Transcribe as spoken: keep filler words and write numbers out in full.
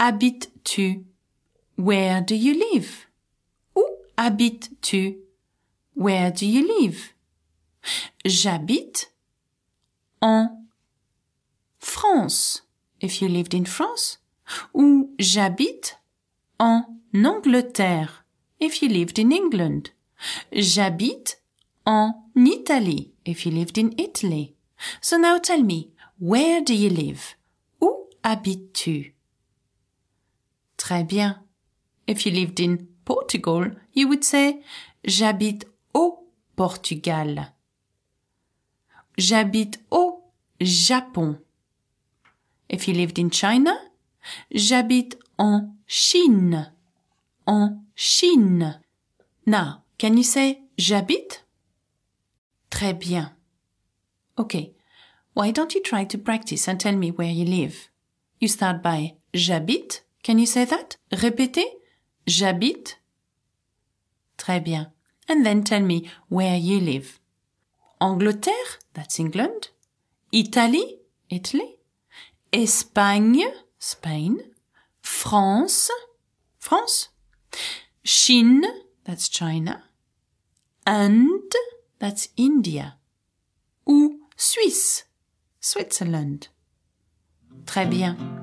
habites-tu? Where do you live? Où habites-tu? Where do you live? J'habite en France, if you lived in France. Ou j'habite en Angleterre, if you lived in England. J'habite en Italie, if you lived in Italy. So now tell me, where do you live? Où habites-tu? Très bien. If you lived in Portugal, you would say, j'habite au Portugal. J'habite au Japon. If you lived in China, j'habite en Chine. En Chine. Now, can you say j'habite? Très bien. Okay, why don't you try to practice and tell me where you live? You start by j'habite. Can you say that? Répétez. J'habite. Très bien. And then tell me where you live. Angleterre, that's England. Italie, Italy. Espagne, Spain. France, France. Chine, that's China. And that's India. Ou Suisse, Switzerland. Très bien.